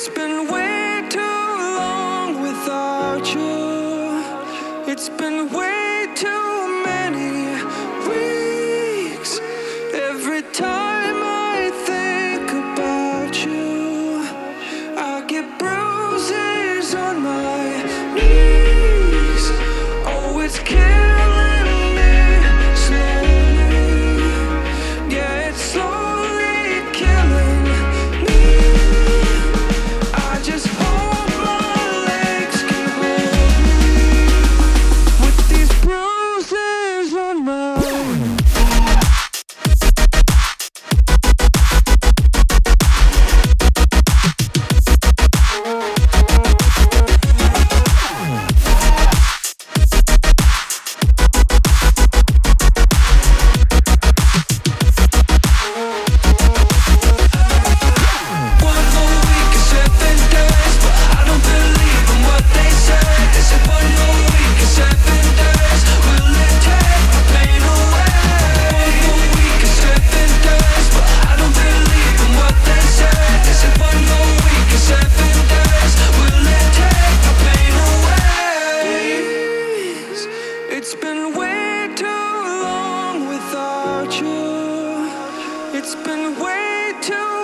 It's been way too long without you. It's been way too many weeks. Every time I think about you, I get bruises on my knees. Oh, it's killing me slowly. Yeah, it's slowly killing me. I just hope my legs can hold me with these bruises on my It's been way too long without you. It's been way too